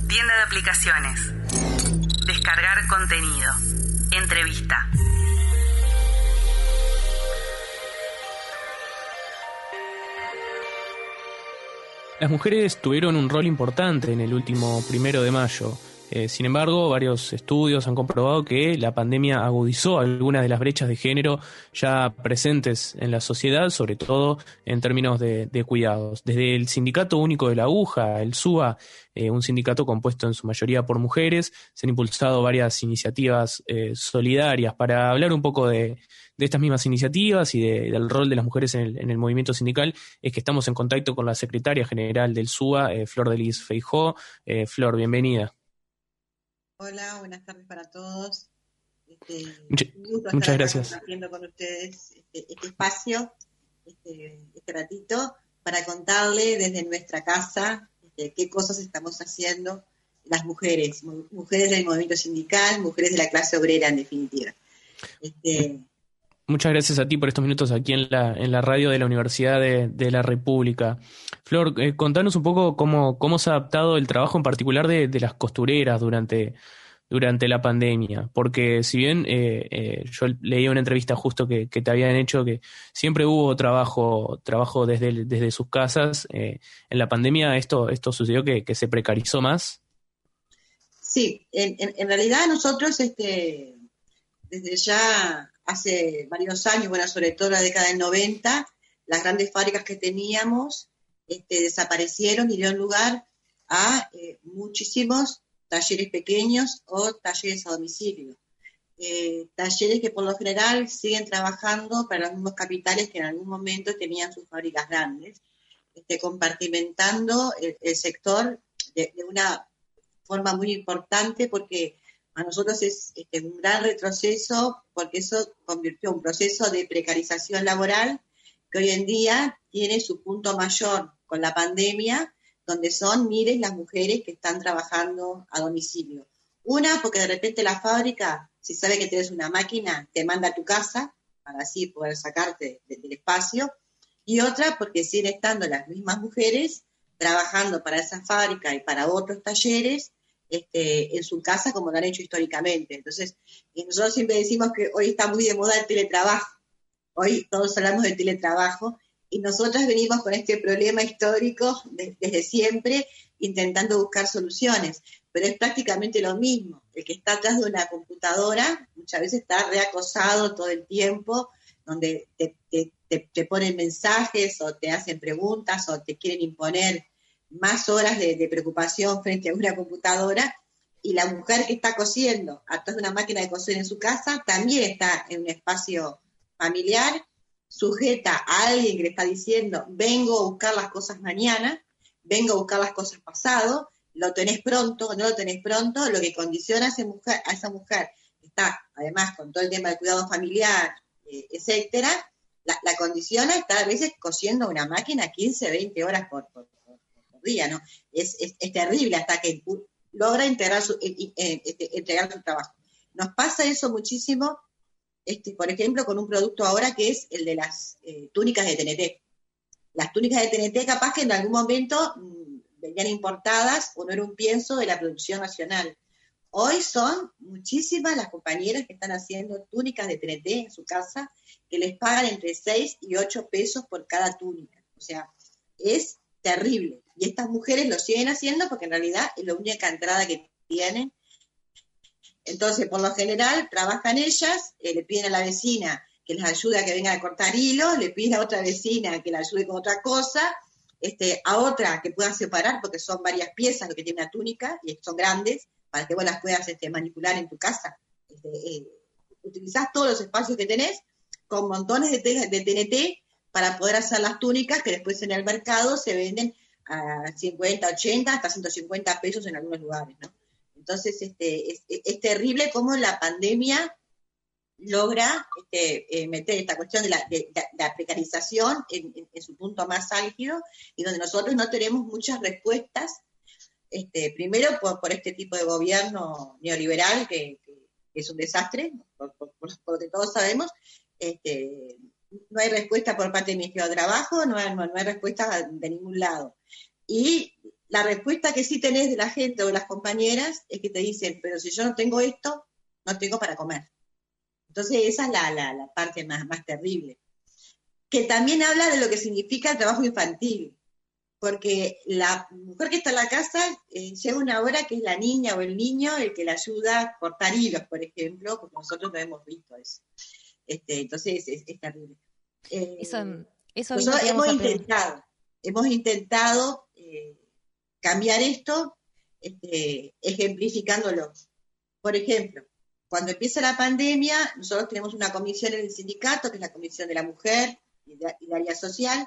Tienda de aplicaciones. Descargar contenido. Entrevista. Las mujeres tuvieron un rol importante en el último 1 de mayo. Sin embargo, varios estudios han comprobado que la pandemia agudizó algunas de las brechas de género ya presentes en la sociedad, sobre todo en términos de cuidados. Desde el Sindicato Único de la Aguja, el SUA, un sindicato compuesto en su mayoría por mujeres, se han impulsado varias iniciativas solidarias. Para hablar un poco de estas mismas iniciativas y del rol de las mujeres en el movimiento sindical, es que estamos en contacto con la secretaria general del SUA, Flor de Lis Feijó. Flor, bienvenida. Hola, buenas tardes para todos. Un gusto muchas estar gracias. compartiendo con ustedes este espacio, este ratito, para contarle desde nuestra casa qué cosas estamos haciendo las mujeres del movimiento sindical, mujeres de la clase obrera en definitiva. Muchas gracias a ti por estos minutos aquí en la radio de la Universidad de la República. Flor, contanos un poco cómo se ha adaptado el trabajo en particular de las costureras durante la pandemia, porque si bien yo leí una entrevista justo que te habían hecho que siempre hubo trabajo desde sus casas, en la pandemia esto sucedió que se precarizó más. Sí, en realidad nosotros desde ya hace varios años, bueno, sobre todo la década del 90, las grandes fábricas que teníamos desaparecieron y dieron lugar a muchísimos talleres pequeños o talleres a domicilio. Talleres que por lo general siguen trabajando para los mismos capitales que en algún momento tenían sus fábricas grandes, compartimentando el sector de una forma muy importante, porque a nosotros es un gran retroceso, porque eso convirtió un proceso de precarización laboral que hoy en día tiene su punto mayor con la pandemia, donde son miles las mujeres que están trabajando a domicilio. Una, porque de repente la fábrica, si sabe que tienes una máquina, te manda a tu casa para así poder sacarte del espacio. Y otra, porque siguen estando las mismas mujeres trabajando para esa fábrica y para otros talleres en su casa, como lo han hecho históricamente. Entonces, nosotros siempre decimos que hoy está muy de moda el teletrabajo. Hoy todos hablamos del teletrabajo. Y nosotras venimos con este problema histórico desde siempre, intentando buscar soluciones. Pero es prácticamente lo mismo. El que está atrás de una computadora muchas veces está reacosado todo el tiempo, donde te ponen mensajes o te hacen preguntas o te quieren imponer más horas de preocupación frente a una computadora. Y la mujer que está cosiendo atrás de una máquina de coser en su casa también está en un espacio familiar, sujeta a alguien que le está diciendo, vengo a buscar las cosas mañana, vengo a buscar las cosas pasado, lo tenés pronto, no lo tenés pronto, lo que condiciona a esa mujer que está, además, con todo el tema del cuidado familiar, etcétera, la condiciona a estar a veces cosiendo una máquina 15, 20 horas por día, ¿no? Es terrible hasta que logra entregar su trabajo. Nos pasa eso muchísimo, por ejemplo, con un producto ahora que es el de las túnicas de TNT. Las túnicas de TNT capaz que en algún momento venían importadas o no era un pienso de la producción nacional. Hoy son muchísimas las compañeras que están haciendo túnicas de TNT en su casa, que les pagan entre 6 y 8 pesos por cada túnica. O sea, es terrible. Y estas mujeres lo siguen haciendo porque en realidad es la única entrada que tienen. Entonces, por lo general, trabajan ellas, le piden a la vecina que les ayude a que vengan a cortar hilo, le piden a otra vecina que la ayude con otra cosa, a otra que puedan separar, porque son varias piezas lo que tiene una túnica, y son grandes, para que vos las puedas manipular en tu casa. Utilizás todos los espacios que tenés, con montones de TNT, para poder hacer las túnicas que después en el mercado se venden a 50, 80, hasta 150 pesos en algunos lugares, ¿no? Entonces, es terrible cómo la pandemia logra meter esta cuestión de la precarización en su punto más álgido, y donde nosotros no tenemos muchas respuestas, primero por este tipo de gobierno neoliberal que es un desastre, por lo que todos sabemos. No hay respuesta por parte del Ministerio de Trabajo, no hay respuesta de ningún lado. Y la respuesta que sí tenés de la gente o de las compañeras es que te dicen, pero si yo no tengo esto, no tengo para comer. Entonces esa es la parte más terrible. Que también habla de lo que significa el trabajo infantil, porque la mujer que está en la casa llega una hora que es la niña o el niño el que la ayuda a cortar hilos, por ejemplo, porque nosotros no hemos visto eso. Entonces es terrible. Eso Nosotros mismo hemos intentado cambiar esto, ejemplificándolo. Por ejemplo, cuando empieza la pandemia, nosotros tenemos una comisión en el sindicato, que es la Comisión de la Mujer y de Área Social,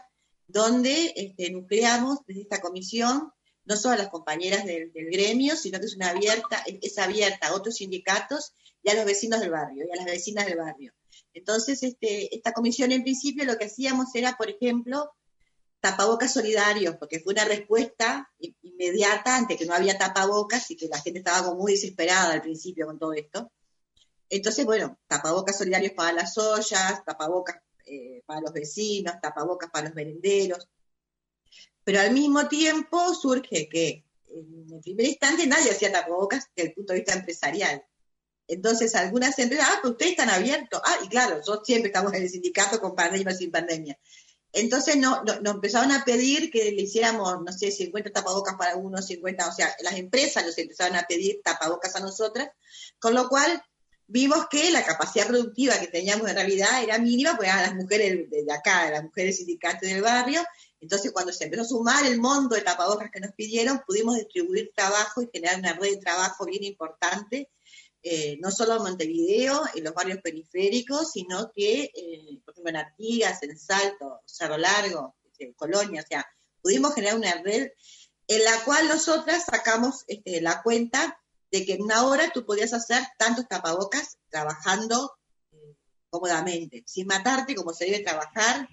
donde nucleamos desde esta comisión no solo a las compañeras del gremio, sino que es abierta a otros sindicatos y a los vecinos del barrio, y a las vecinas del barrio. Entonces, esta comisión en principio lo que hacíamos era, por ejemplo, tapabocas solidarios, porque fue una respuesta inmediata ante que no había tapabocas y que la gente estaba como muy desesperada al principio con todo esto. Entonces, bueno, tapabocas solidarios para las ollas, tapabocas para los vecinos, tapabocas para los merenderos. Pero al mismo tiempo surge que en el primer instante nadie hacía tapabocas desde el punto de vista empresarial. Entonces algunas empresas, pero ustedes están abiertos. Y claro, nosotros siempre estamos en el sindicato con pandemia o sin pandemia. Entonces nos empezaron a pedir que le hiciéramos, no sé, 50 tapabocas para uno, 50, o sea, las empresas nos empezaron a pedir tapabocas a nosotras, con lo cual vimos que la capacidad productiva que teníamos en realidad era mínima, porque eran las mujeres de acá, las mujeres sindicales del barrio. Entonces, cuando se empezó a sumar el monto de tapabocas que nos pidieron, pudimos distribuir trabajo y generar una red de trabajo bien importante, no solo en Montevideo, en los barrios periféricos, sino que, por ejemplo, en Artigas, en Salto, Cerro Largo, Colonia, o sea, pudimos generar una red en la cual nosotras sacamos la cuenta de que en una hora tú podías hacer tantos tapabocas trabajando cómodamente, sin matarte como se debe trabajar.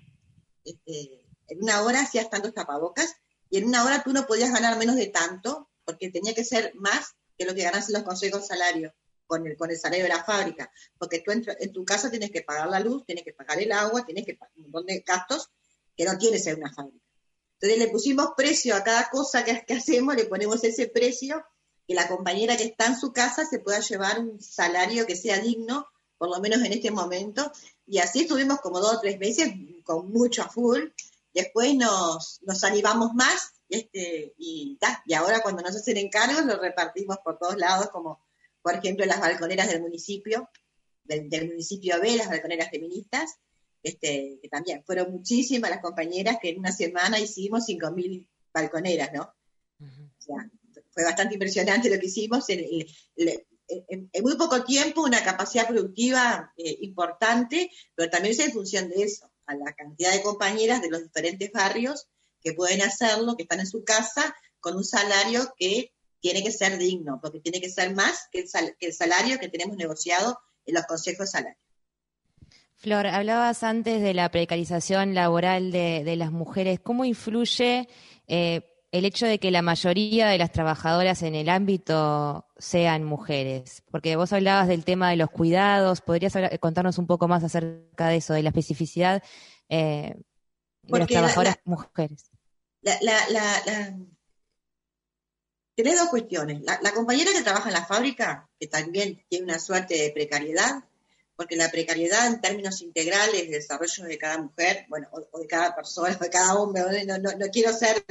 En una hora hacías tantos tapabocas y en una hora tú no podías ganar menos de tanto, porque tenía que ser más que lo que ganas en los consejos salarios con el salario de la fábrica, porque tú en tu casa tienes que pagar la luz, tienes que pagar el agua, tienes que pagar un montón de gastos que no tienes en una fábrica. Entonces le pusimos precio a cada cosa que hacemos, le ponemos ese precio, que la compañera que está en su casa se pueda llevar un salario que sea digno, por lo menos en este momento, y así estuvimos como 2 o 3 meses con mucho a full. Después nos animamos más, y ahora cuando nos hacen encargos lo repartimos por todos lados, como por ejemplo las balconeras del municipio, del municipio B, las balconeras feministas, que también fueron muchísimas las compañeras que en una semana hicimos 5.000 balconeras, ¿no? Uh-huh. O sea, fue bastante impresionante lo que hicimos, en muy poco tiempo, una capacidad productiva importante, pero también es en función de eso, a la cantidad de compañeras de los diferentes barrios que pueden hacerlo, que están en su casa, con un salario que tiene que ser digno, porque tiene que ser más que el salario que tenemos negociado en los consejos salarios. Flor, hablabas antes de la precarización laboral de las mujeres. ¿Cómo influye el hecho de que la mayoría de las trabajadoras en el ámbito sean mujeres? Porque vos hablabas del tema de los cuidados. ¿Podrías contarnos un poco más acerca de eso, de la especificidad de las trabajadoras mujeres? Tenés 2 cuestiones. La compañera que trabaja en la fábrica, que también tiene una suerte de precariedad, porque la precariedad en términos integrales de desarrollo de cada mujer, bueno, o de cada persona, o de cada hombre, no quiero ser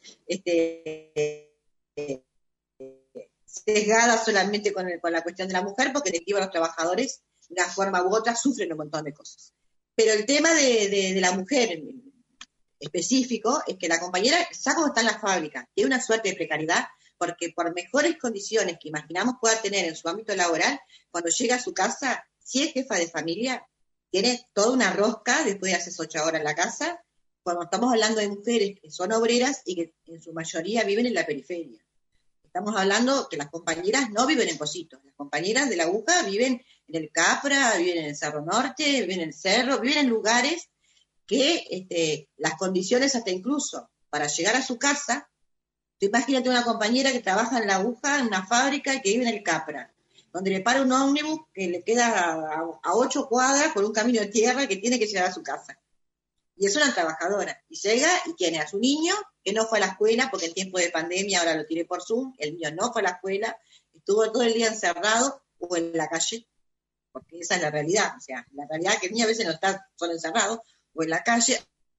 sesgada solamente con la cuestión de la mujer, porque en definitiva los trabajadores, de una forma u otra, sufren un montón de cosas. Pero el tema de la mujer en específico es que la compañera, ya como está en la fábrica, tiene una suerte de precariedad, porque por mejores condiciones que imaginamos pueda tener en su ámbito laboral, cuando llega a su casa, si es jefa de familia, tiene toda una rosca después de hacer 8 horas en la casa, cuando estamos hablando de mujeres que son obreras y que en su mayoría viven en la periferia. Estamos hablando que las compañeras no viven en Positos, las compañeras de la aguja viven en el Capra, viven en el Cerro Norte, viven en el Cerro, viven en lugares que las condiciones hasta incluso para llegar a su casa. Tú imagínate una compañera que trabaja en la aguja, en una fábrica y que vive en el Capra, donde le para un ómnibus que le queda a 8 cuadras por un camino de tierra que tiene que llegar a su casa. Y es una trabajadora. Y llega y tiene a su niño, que no fue a la escuela, porque en tiempo de pandemia ahora lo tiré por Zoom, el niño no fue a la escuela, estuvo todo el día encerrado o en la calle, porque esa es la realidad. O sea, la realidad es que el niño a veces no está solo encerrado, o en la calle,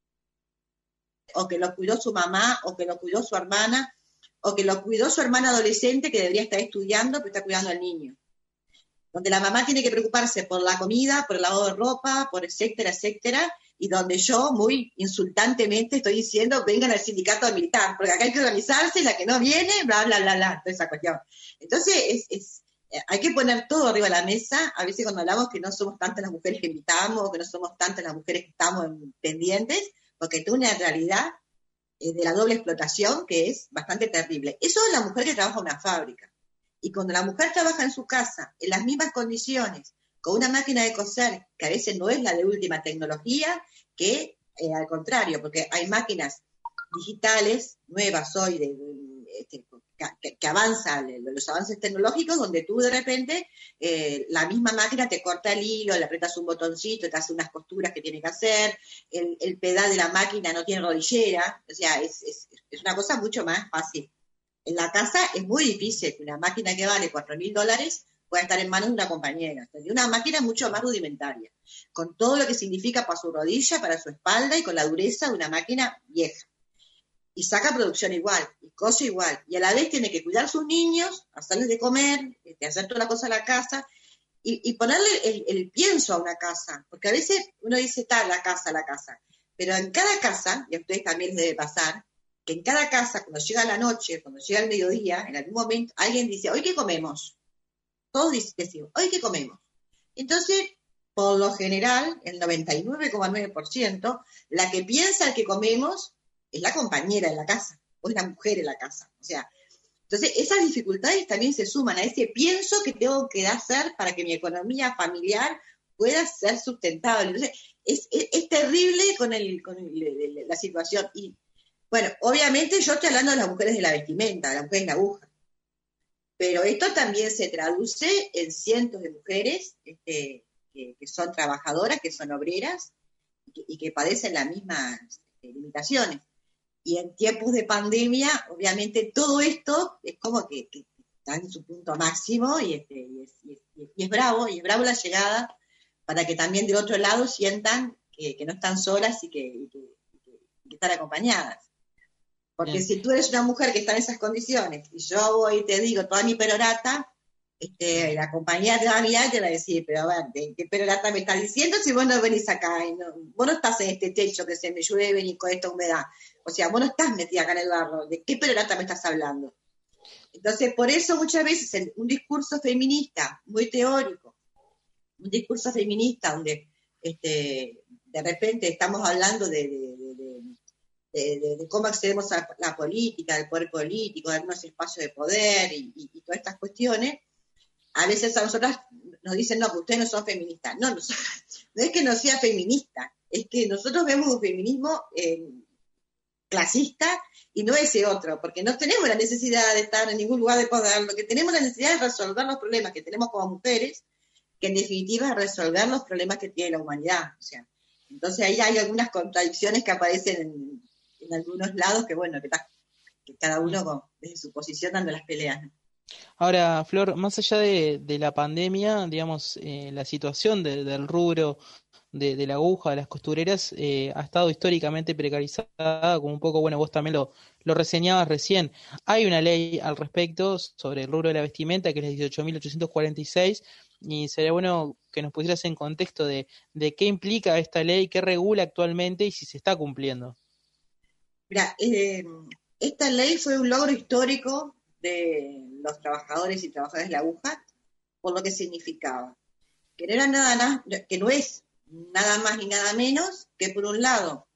o que lo cuidó su mamá, o que lo cuidó su hermana, o que lo cuidó su hermana adolescente que debería estar estudiando, pero está cuidando al niño. Donde la mamá tiene que preocuparse por la comida, por el lavado de ropa, por etcétera, etcétera, y donde yo muy insultantemente estoy diciendo, vengan al sindicato militar, porque acá hay que organizarse, y la que no viene, bla, bla, bla, bla, toda esa cuestión. Entonces, hay que poner todo arriba de la mesa. A veces cuando hablamos que no somos tantas las mujeres que invitamos, que no somos tantas las mujeres que estamos pendientes, porque es una realidad de la doble explotación que es bastante terrible. Eso es la mujer que trabaja en una fábrica. Y cuando la mujer trabaja en su casa, en las mismas condiciones, con una máquina de coser, que a veces no es la de última tecnología, que al contrario, porque hay máquinas digitales nuevas hoy que avanzan los avances tecnológicos, donde tú de repente la misma máquina te corta el hilo, le aprietas un botoncito, te hace unas costuras que tiene que hacer, el pedal de la máquina no tiene rodillera, o sea, es una cosa mucho más fácil. En la casa es muy difícil que una máquina que vale $4.000 pueda estar en manos de una compañera. Entonces, una máquina mucho más rudimentaria, con todo lo que significa para su rodilla, para su espalda y con la dureza de una máquina vieja. Y saca producción igual, y cose igual. Y a la vez tiene que cuidar a sus niños, hacerles de comer, hacer toda la cosa a la casa, y ponerle el pienso a una casa. Porque a veces uno dice, está la casa. Pero en cada casa, y a ustedes también les debe pasar, que en cada casa, cuando llega la noche, cuando llega el mediodía, en algún momento, alguien dice, ¿hoy qué comemos? Todos decimos, ¿hoy qué comemos? Entonces, por lo general, el 99,9%, la que piensa el que comemos es la compañera en la casa, o es la mujer en la casa. O sea, entonces esas dificultades también se suman a ese pienso que tengo que hacer para que mi economía familiar pueda ser sustentable. Entonces, es terrible con la situación. Y bueno, obviamente yo estoy hablando de las mujeres de la vestimenta, de las mujeres de la aguja. Pero esto también se traduce en cientos de mujeres que son trabajadoras, que son obreras y que padecen las mismas limitaciones. Y en tiempos de pandemia, obviamente todo esto es como que está en su punto máximo y es bravo la llegada para que también del otro lado sientan que no están solas y que están acompañadas. Porque si tú eres una mujer que está en esas condiciones y yo voy y te digo toda mi perorata, la compañía te va a mirar y te va a decir, pero a ver, ¿qué perorata me estás diciendo si vos no venís acá? Vos no estás en este techo que se me llueve y con esta humedad. O sea, vos no estás metida acá en el barro. ¿De qué perorata me estás hablando? Entonces, por eso muchas veces un discurso feminista muy teórico, un discurso feminista donde de repente estamos hablando de cómo accedemos a la política, al poder político, de algunos espacios de poder y todas estas cuestiones, a veces a nosotras nos dicen, no, que ustedes no son feministas. No es que no sea feminista, es que nosotros vemos un feminismo clasista y no ese otro, porque no tenemos la necesidad de estar en ningún lugar de poder, lo que tenemos la necesidad es resolver los problemas que tenemos como mujeres, que en definitiva es resolver los problemas que tiene la humanidad. O sea, entonces ahí hay algunas contradicciones que aparecen en algunos lados que bueno, que cada uno desde su posición dando las peleas, ¿no? Ahora, Flor, más allá de la pandemia, digamos, la situación del rubro de la aguja, de las costureras, ha estado históricamente precarizada, como un poco, bueno, vos también lo reseñabas recién. Hay una ley al respecto sobre el rubro de la vestimenta, que es la 18.846, y sería bueno que nos pusieras en contexto de qué implica esta ley, qué regula actualmente y si se está cumpliendo. Mira, esta ley fue un logro histórico de los trabajadores y trabajadoras de la aguja, por lo que significaba. Que no era nada, que no es nada más ni nada menos que, por un lado,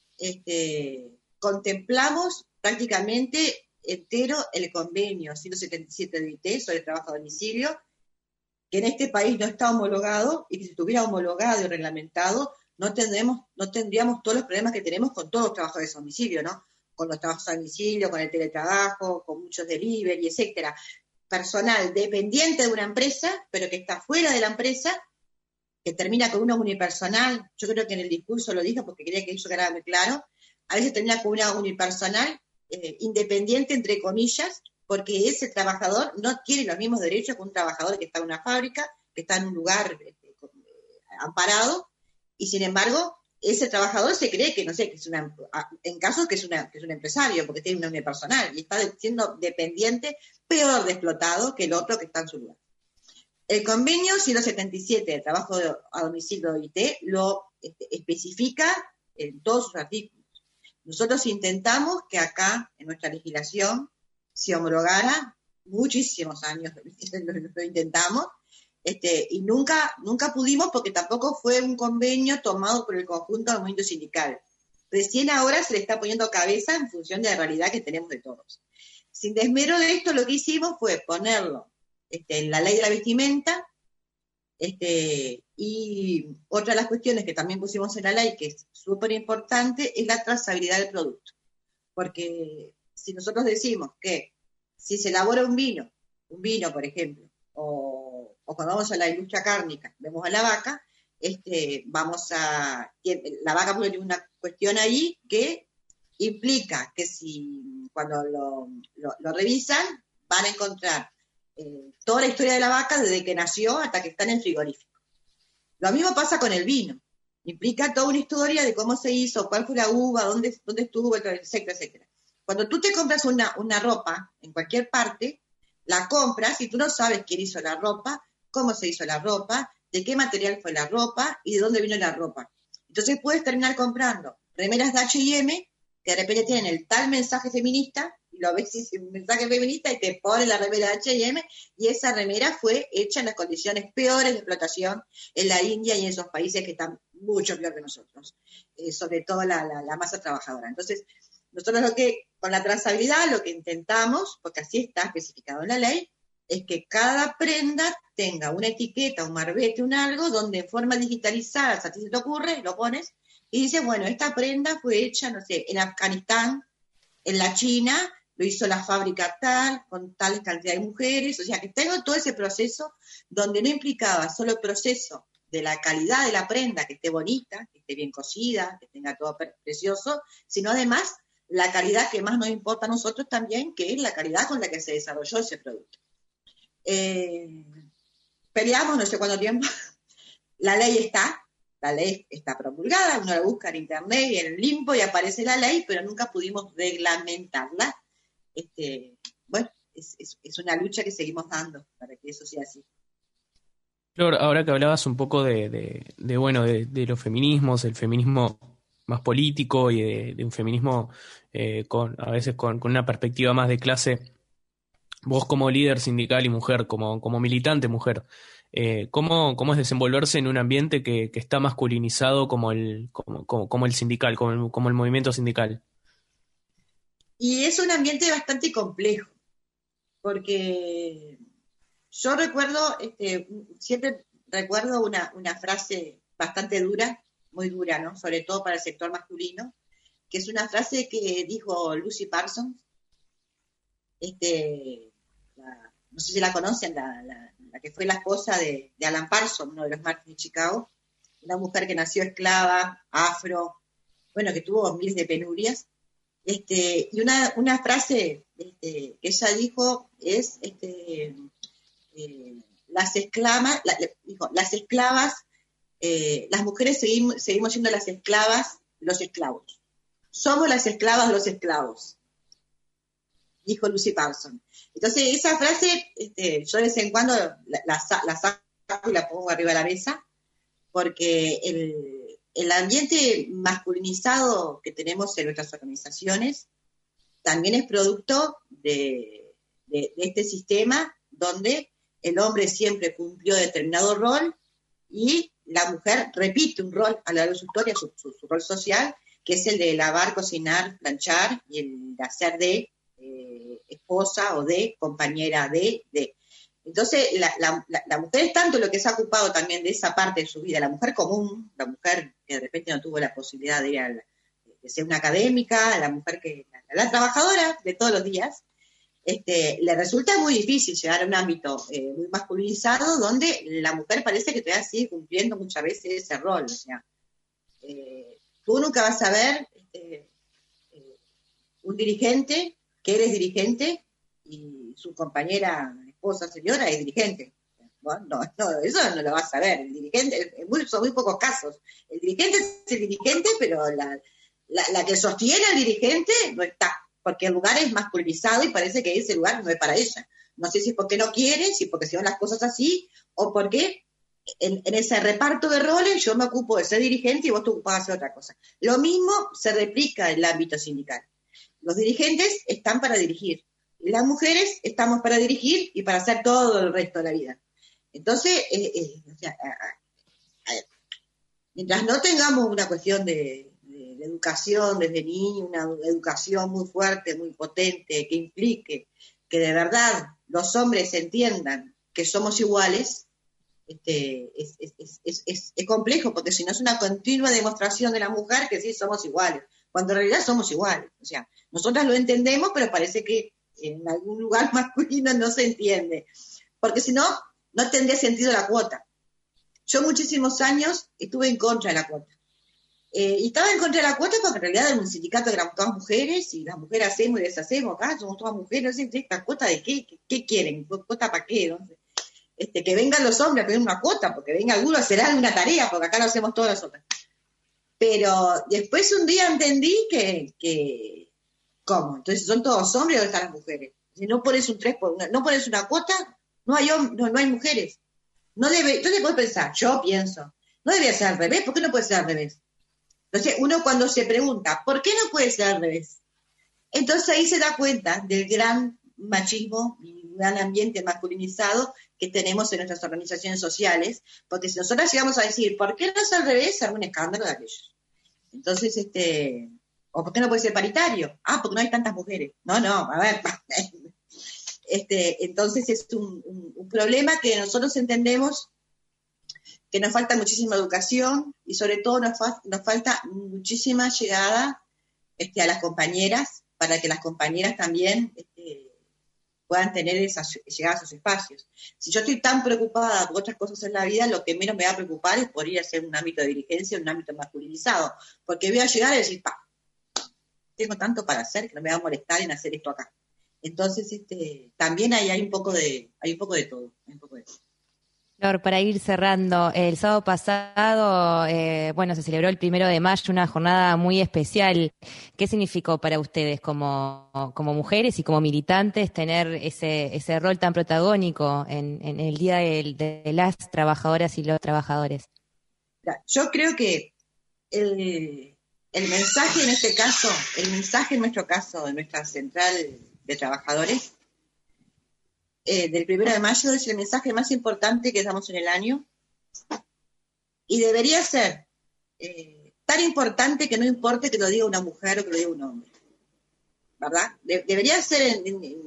contemplamos prácticamente entero el convenio 177 de OIT sobre el trabajo a domicilio, que en este país no está homologado, y que si estuviera homologado y reglamentado, no tendríamos todos los problemas que tenemos con todos los trabajadores a domicilio, ¿no? Con los trabajos a domicilio, con el teletrabajo, con muchos delivery, etcétera. Personal dependiente de una empresa, pero que está fuera de la empresa, que termina con una unipersonal, yo creo que en el discurso lo dije porque quería que eso quedara muy claro, a veces termina con una unipersonal independiente, entre comillas, porque ese trabajador no tiene los mismos derechos que un trabajador que está en una fábrica, que está en un lugar amparado, y sin embargo, ese trabajador se cree que, no sé, que es en casos que es un empresario, porque tiene una unipersonal, y está siendo dependiente, peor de explotado que el otro que está en su lugar. El convenio 177 de trabajo a domicilio de OIT lo especifica en todos sus artículos. Nosotros intentamos que acá, en nuestra legislación, se homologara muchísimos años, lo intentamos, y nunca pudimos porque tampoco fue un convenio tomado por el conjunto del movimiento sindical. Recién ahora se le está poniendo cabeza en función de la realidad que tenemos de todos. Sin desmero de esto, lo que hicimos fue ponerlo en la ley de la vestimenta, y otra de las cuestiones que también pusimos en la ley, que es súper importante, es la trazabilidad del producto. Porque si nosotros decimos que si se elabora un vino, por ejemplo, o cuando vamos a la industria cárnica, vemos a la vaca, la vaca tiene una cuestión ahí que implica que si cuando lo revisan, van a encontrar toda la historia de la vaca desde que nació hasta que está en el frigorífico. Lo mismo pasa con el vino. Implica toda una historia de cómo se hizo, cuál fue la uva, dónde estuvo, etcétera, etcétera. Cuando tú te compras una ropa en cualquier parte, la compras y tú no sabes quién hizo la ropa, cómo se hizo la ropa, de qué material fue la ropa y de dónde vino la ropa. Entonces puedes terminar comprando remeras de H&M que de repente tienen el tal mensaje feminista, y lo ves y es un mensaje feminista y te pone la remera de H&M, y esa remera fue hecha en las condiciones peores de explotación en la India y en esos países que están mucho peor que nosotros, sobre todo la masa trabajadora. Entonces, nosotros con la trazabilidad lo que intentamos, porque así está especificado en la ley, es que cada prenda tenga una etiqueta, un marbete, un algo, donde en forma digitalizada, si a ti se te ocurre, lo pones, y dices, bueno, esta prenda fue hecha, no sé, en Afganistán, en la China, lo hizo la fábrica tal, con tal cantidad de mujeres, o sea, que tengo todo ese proceso donde no implicaba solo el proceso de la calidad de la prenda, que esté bonita, que esté bien cosida, que tenga todo precioso, sino además la calidad que más nos importa a nosotros también, que es la calidad con la que se desarrolló ese producto. Peleamos no sé cuánto tiempo, la ley está promulgada, uno la busca en internet y en el limpo y aparece la ley, pero nunca pudimos reglamentarla. Bueno, es una lucha que seguimos dando para que eso sea así. Flor, ahora que hablabas un poco de los feminismos, el feminismo más político y de un feminismo a veces con una perspectiva más de clase, vos como líder sindical y mujer, como militante mujer, ¿cómo es desenvolverse en un ambiente que está masculinizado como el sindical, como el movimiento sindical? Y es un ambiente bastante complejo, porque yo siempre recuerdo una frase bastante dura, muy dura, ¿no? Sobre todo para el sector masculino, que es una frase que dijo Lucy Parsons, no sé si la conocen, la que fue la esposa de Alan Parsons, uno de los mártires de Chicago, una mujer que nació esclava, afro, bueno, que tuvo miles de penurias, y una frase que ella dijo es, las esclavas, las mujeres seguimos siendo las esclavas, los esclavos. Somos las esclavas de los esclavos, dijo Lucy Parsons. Entonces, esa frase, yo de vez en cuando la saco y la pongo arriba de la mesa, porque el ambiente masculinizado que tenemos en nuestras organizaciones también es producto de este sistema donde el hombre siempre cumplió determinado rol y la mujer repite un rol a lo largo de su historia, su rol social, que es el de lavar, cocinar, planchar y el de hacer de esposa o de compañera de. Entonces, la mujer es tanto lo que se ha ocupado también de esa parte de su vida, la mujer común, la mujer que de repente no tuvo la posibilidad de ser una académica, la mujer la trabajadora de todos los días, le resulta muy difícil llegar a un ámbito muy masculinizado donde la mujer parece que todavía sigue cumpliendo muchas veces ese rol. O sea, tú nunca vas a ver un dirigente que eres dirigente y su compañera, esposa, señora es dirigente. No, eso no lo vas a ver. El dirigente, son muy pocos casos. El dirigente es el dirigente, pero la que sostiene al dirigente no está, porque el lugar es masculinizado y parece que ese lugar no es para ella. No sé si es porque no quiere, si es porque se van las cosas así, o porque en ese reparto de roles yo me ocupo de ser dirigente y vos te ocupás de hacer otra cosa. Lo mismo se replica en el ámbito sindical. Los dirigentes están para dirigir, y las mujeres estamos para dirigir y para hacer todo el resto de la vida. Entonces, mientras no tengamos una cuestión de educación desde niño, una educación muy fuerte, muy potente, que implique que de verdad los hombres entiendan que somos iguales, es complejo, porque si no es una continua demostración de la mujer que sí somos iguales, cuando en realidad somos iguales. O sea, nosotras lo entendemos, pero parece que en algún lugar masculino no se entiende, porque si no, no tendría sentido la cuota. Yo muchísimos años estuve en contra de la cuota. Y estaba en contra de la cuota porque en realidad era un sindicato que éramos todas mujeres y las mujeres hacemos y deshacemos acá, somos todas mujeres, no sé, ¿esta cuota de qué? ¿Qué quieren? ¿Cuota para qué? No sé. Que vengan los hombres a pedir una cuota, porque venga alguno a hacer una tarea, porque acá lo hacemos todas las otras. Pero después un día entendí que ¿cómo? Entonces son todos hombres o están las mujeres. Si no pones un 3 por 1, no pones una cuota, no hay mujeres. Entonces puedes pensar, yo pienso, no debería ser al revés, ¿por qué no puede ser al revés? Entonces uno cuando se pregunta, ¿por qué no puede ser al revés? Entonces ahí se da cuenta del gran machismo y gran ambiente masculinizado que tenemos en nuestras organizaciones sociales, porque si nosotros llegamos a decir, ¿por qué no es al revés? Será un escándalo de aquellos. Entonces, ¿o por qué no puede ser paritario? Porque no hay tantas mujeres. No, a ver. Entonces es un problema que nosotros entendemos que nos falta muchísima educación y sobre todo nos falta muchísima llegada a las compañeras para que las compañeras también puedan tener llegada a esos espacios. Si yo estoy tan preocupada por otras cosas en la vida, lo que menos me va a preocupar es por ir a hacer un ámbito de dirigencia, un ámbito masculinizado, porque voy a llegar a decir, tengo tanto para hacer que no me va a molestar en hacer esto acá. Entonces, también hay un poco de todo. Flor, para ir cerrando, el sábado pasado, se celebró el 1 de mayo, una jornada muy especial. ¿Qué significó para ustedes como mujeres y como militantes tener ese rol tan protagónico en el Día de las Trabajadoras y los Trabajadores? Yo creo que el mensaje en este caso, el mensaje en nuestro caso, de nuestra central de trabajadores, del 1 de mayo es el mensaje más importante que damos en el año y debería ser tan importante que no importe que lo diga una mujer o que lo diga un hombre, ¿verdad? Debería ser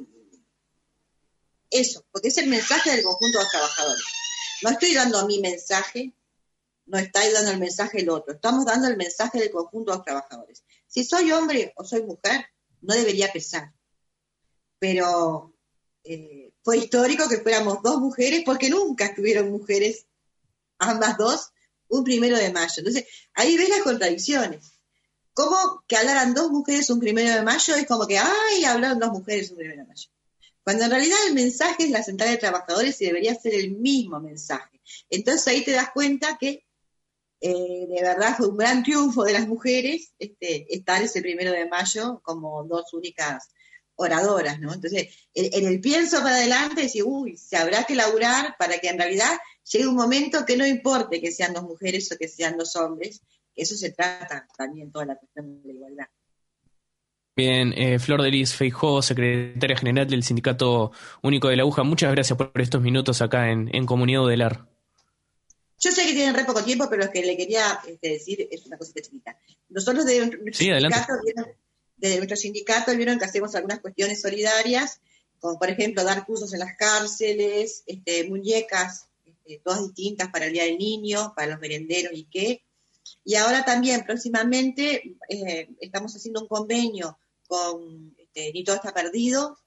eso, porque es el mensaje del conjunto de los trabajadores. No estoy dando mi mensaje, no está dando el mensaje del otro, estamos dando el mensaje del conjunto de los trabajadores. Si soy hombre o soy mujer, no debería pesar, pero fue histórico que fuéramos 2 mujeres, porque nunca estuvieron mujeres, ambas dos, un 1 de mayo. Entonces, ahí ves las contradicciones. ¿Cómo que hablaran 2 mujeres un 1 de mayo? Es como que, hablaron 2 mujeres un 1 de mayo. Cuando en realidad el mensaje es la central de trabajadores y debería ser el mismo mensaje. Entonces ahí te das cuenta que de verdad fue un gran triunfo de las mujeres estar ese 1 de mayo como 2 únicas oradoras, ¿no? Entonces, en el pienso para adelante, decir, se habrá que laburar para que en realidad llegue un momento que no importe que sean 2 mujeres o que sean 2 hombres, que eso se trata también toda la cuestión de la igualdad. Bien, Flor de Lis Feijóo, secretaria general del Sindicato Único de la Aguja, muchas gracias por estos minutos acá en Comunidad Udelar. Yo sé que tienen re poco tiempo, pero lo que le quería decir es una cosita chiquita. Nosotros desde nuestro sindicato vieron que hacemos algunas cuestiones solidarias, como por ejemplo dar cursos en las cárceles, muñecas, todas distintas para el Día del Niño, para los merenderos y ahora también próximamente estamos haciendo un convenio con Ni Todo Está Perdido,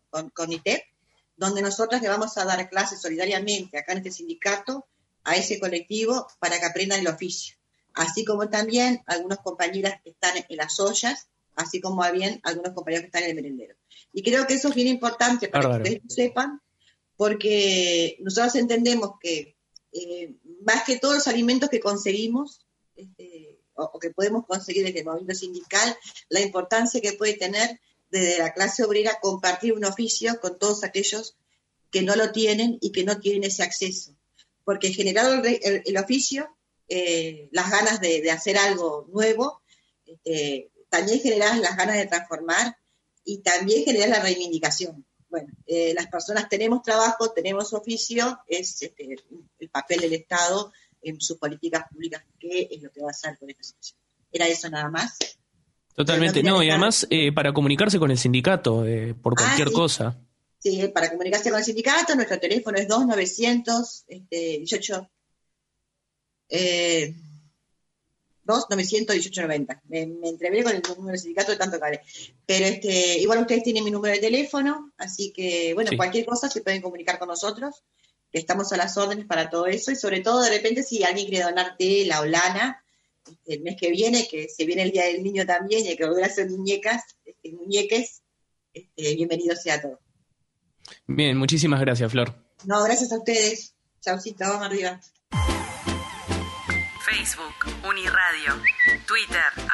con ITEP, donde nosotros le vamos a dar clases solidariamente acá en este sindicato a ese colectivo para que aprendan el oficio, así como también algunas compañeras que están en las ollas, así como habían algunos compañeros que están en el merendero. Y creo que eso es bien importante para que ustedes lo sepan, porque nosotros entendemos que más que todos los alimentos que conseguimos, o que podemos conseguir desde el movimiento sindical, la importancia que puede tener desde la clase obrera compartir un oficio con todos aquellos que no lo tienen y que no tienen ese acceso. Porque generado el oficio, las ganas de hacer algo nuevo, también generan las ganas de transformar y también generan la reivindicación. Bueno, las personas tenemos trabajo, tenemos oficio, es el papel del Estado en sus políticas públicas, que es lo que va a hacer con esta situación. Era eso nada más. Totalmente, no, y además para comunicarse con el sindicato por cualquier cosa. Sí, para comunicarse con el sindicato, nuestro teléfono es 2918 2-900-1890. Me entrevé con el número del sindicato de tanto que hablé. Pero igual ustedes tienen mi número de teléfono, así que, bueno, sí, cualquier cosa se pueden comunicar con nosotros, que estamos a las órdenes para todo eso, y sobre todo, de repente, si alguien quiere donar tela o lana, el mes que viene, que se viene el Día del Niño también, y hay que volver a hacer muñeques, bienvenido sea todo. Bien, muchísimas gracias, Flor. No, gracias a ustedes. Chaucito, vamos arriba. Facebook, Uniradio, Twitter,